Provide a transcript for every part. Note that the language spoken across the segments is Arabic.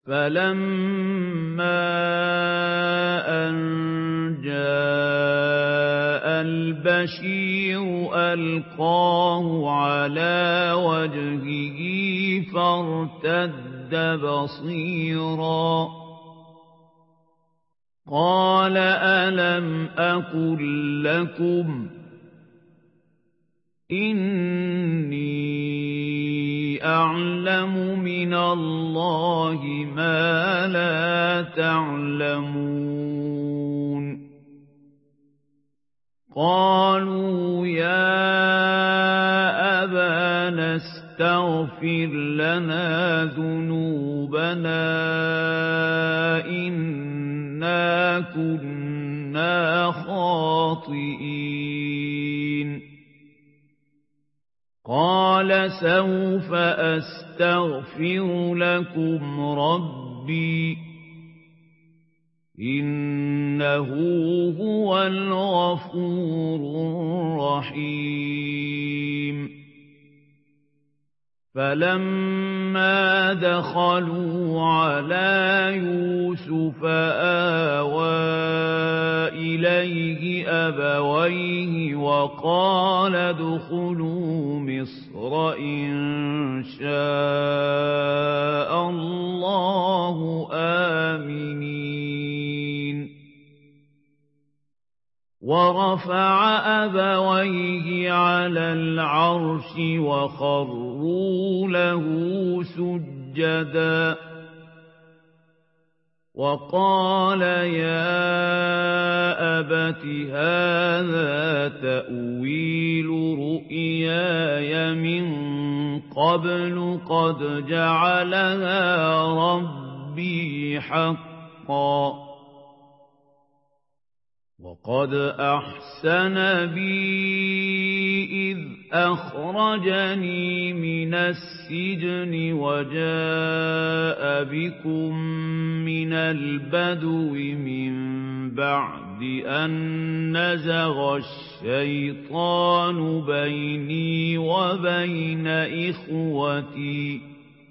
فَلَمَّا أَن جَاءَ الْبَشِيرُ أَلْقَاهُ عَلَىٰ وَجْهِهِ فَارْتَدَّ بَصِيرًا ۖ قَالَ أَلَمْ أَقُل لَّكُمْ إِنِّي أَعْلَمُ مِنَ اللَّهِ مَا لَا تَعْلَمُونَ قَالُوا يَا أَبَانَا اسْتَغْفِرْ لَنَا ذُنُوبَنَا إِنَّا كُنَّا خَاطِئِينَ قَالَ سَوْفَ أَسْتَغْفِرُ لَكُمْ رَبِّي إِنَّهُ هُوَ الْغَفُورُ الرَّحِيمُ فَلَمَّا دَخَلُوا عَلَىٰ يُوسُفَ آوَىٰ إِلَيْهِ أَبَوَيْهِ وَقَالَ ادْخُلُوا مِصْرَ إِن شَاءَ اللَّهُ آمِنِينَ وَرَفَعَ أَبَوَيْهِ عَلَى الْعَرْشِ وَخَرُّوا لَهُ سُجَّدًا وَقَالَ يَا أَبَتِ هَٰذَا تَأْوِيلُ رُؤْيَايَ مِن قَبْلُ قَدْ جَعَلَهَا رَبِّي حَقًّا وَقَدْ أَحْسَنَ بِي إِذْ أَخْرَجَنِي مِنَ السِّجْنِ وَجَاءَ بِكُم مِّنَ الْبَدْوِ مِن بَعْدِ أَن نَّزَغَ الشَّيْطَانُ بَيْنِي وَبَيْنَ إِخْوَتِي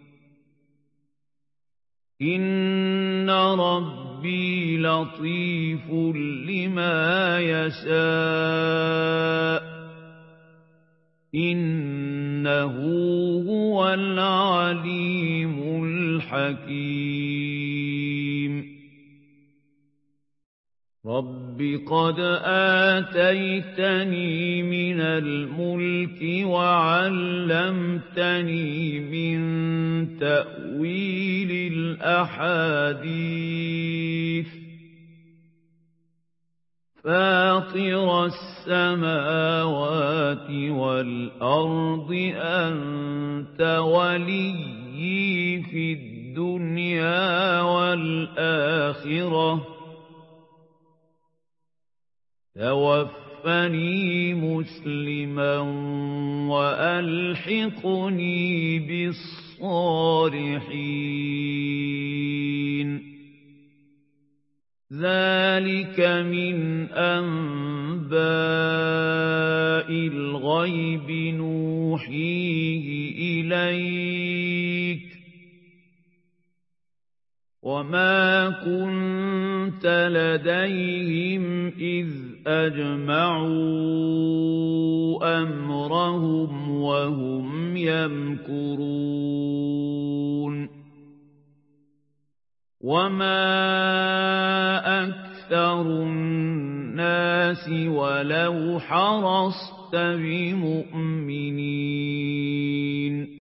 إِنَّ رَبِّي لَطِيفٌ لِّمَا يَشَاءُ إِنَّهُ هُوَ الْعَلِيمُ الْحَكِيمُ رَبِّ قَدْ آتَيْتَنِي مِنَ الْمُلْكِ وَعَلَّمْتَنِي مِن تَأْوِيلِ الْأَحَادِيثِ فَاطِرَ السَّمَاوَاتِ وَالْأَرْضِ أَنتَ وَلِيِّي فِي الدُّنْيَا وَالْآخِرَةِ تَوَفَّنِي مُسْلِمًا وَأَلْحِقْنِي بِالصَّالِحِينَ ذَلِكَ مِنْ أَنبَاءِ الْغَيْبِ نُوحِيهِ إِلَيْكَ وَمَا كُنتَ لَدَيْهِمْ إِذْ أَجْمَعُوا أَمْرَهُمْ وَهُمْ يَمْكُرُونَ وَمَا أَكْثَرُ النَّاسِ وَلَوْ حَرَصْتَ بِمُؤْمِنِينَ